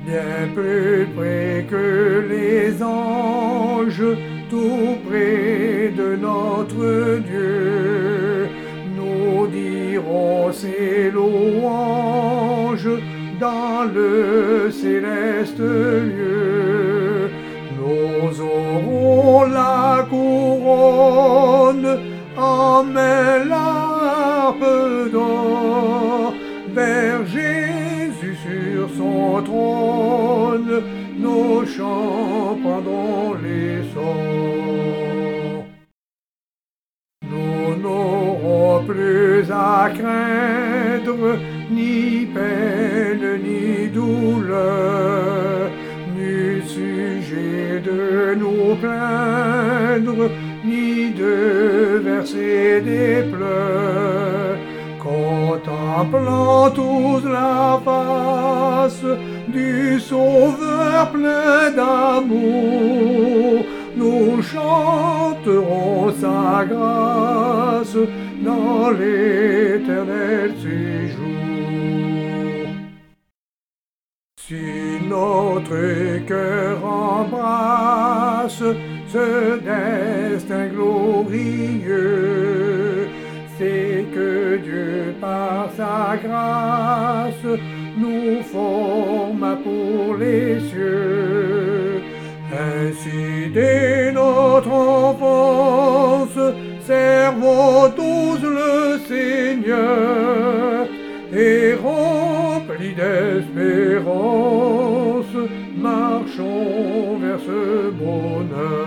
bien plus près que les anges, tout près de notre Dieu. Nous dirons ses louanges dans le céleste lieu. Nous aurons la couronne en main, la harpe d'or, vers Jésus sur son trône, nos chants prendront l'essor. Nous n'aurons plus à craindre ni peine ni douleur, ni sujet de nous plaindre, ni de verser des pleurs. Contemplant tous la face du Sauveur plein d'amour, nous chanterons sa grâce dans l'éternel séjour. Si notre cœur embrasse ce destin glorieux, c'est que Dieu par sa grâce nous forma pour les cieux. Ainsi dès notre enfance, servons tous le Seigneur, et remplis d'espérance, marchons vers ce bonheur.